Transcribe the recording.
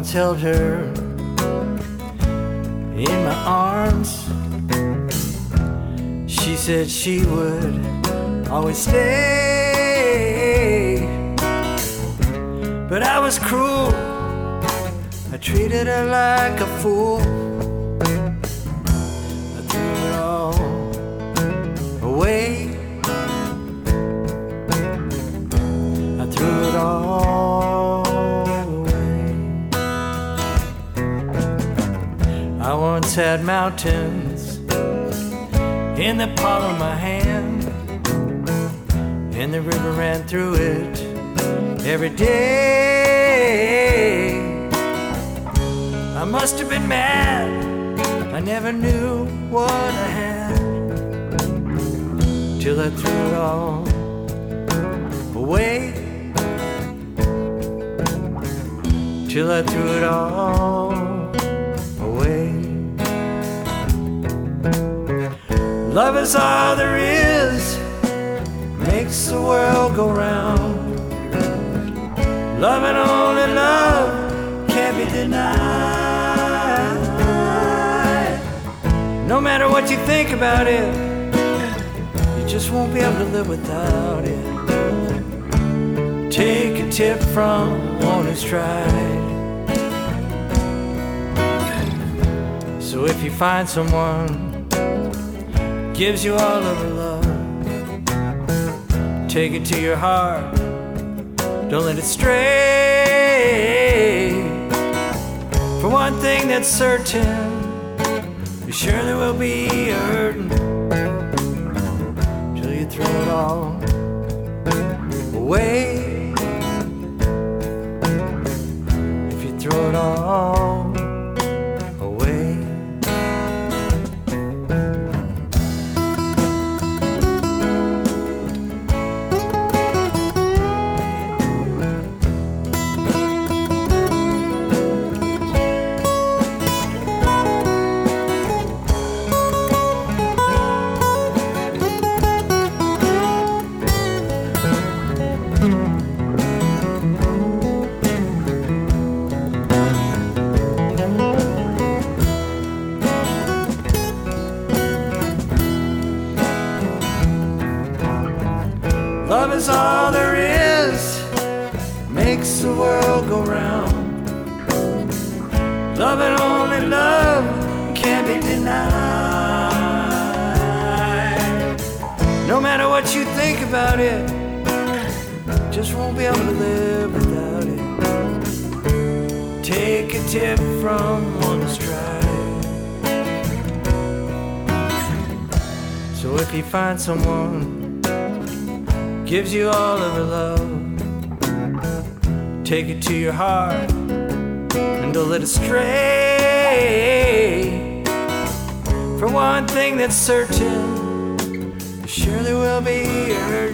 once held her in my arms. She said she would always stay, but I was cruel. I treated her like a fool. I threw it all away. I threw it all away. I once had mountains in the palm of my hand, and the river ran through it every day. I must have been mad, I never knew what I had, till I threw it all away. Till I threw it all away. Love is all there is, makes the world go round. Love and only love can't be denied. No matter what you think about it, you just won't be able to live without it. Take a tip from one who's tried. So if you find someone gives you all of her love, take it to your heart, don't let it stray. For one thing that's certain, be sure there will be a hurting till you throw it all away. If you throw it all away. Love is all there is, makes the world go round. Love and only love can't be denied. No matter what you think about it, just won't be able to live without it. Take a tip from one who's tried. So if you find someone gives you all of her love, take it to your heart and don't let it stray. For one thing that's certain, sure there will be a hurt